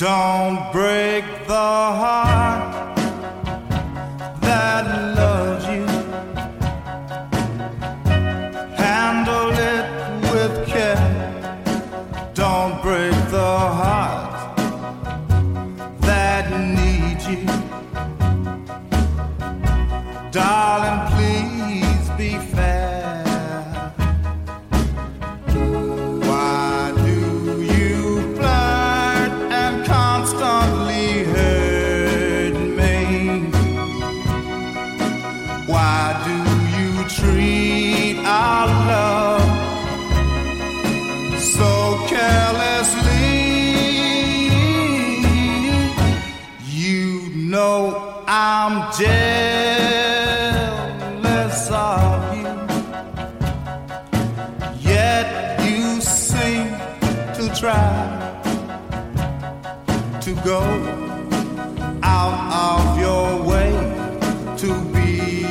Don't break the heart that loves you. Handle it with care. Don't break the heart that needs you. Darling, please be fair. Why do you flirt and constantly hurt me? Why do you treat our love so carelessly? You know I'm jealous of you, yet you seem to try to go out of your way to be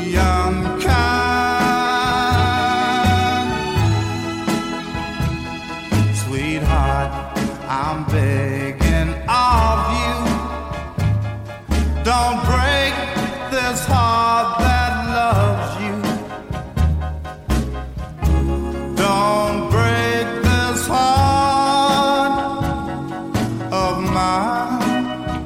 unkind. Sweetheart, I'm begging of you, don't break this heart that loves you. Don't break this heart of mine.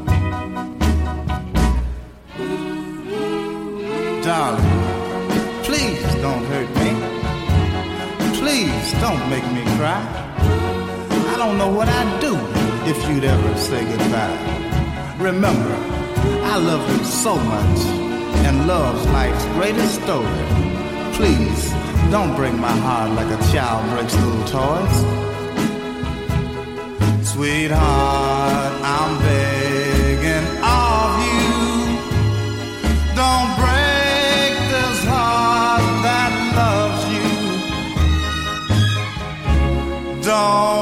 Darling, please don't hurt me. Please don't make me cry. I don't know what I'd do if you'd ever say goodbye. Remember, I love you so much, and love's life's greatest story. Please, don't break my heart like a child breaks little toys. Sweetheart, I'm begging of you, don't break this heart that loves you. Don't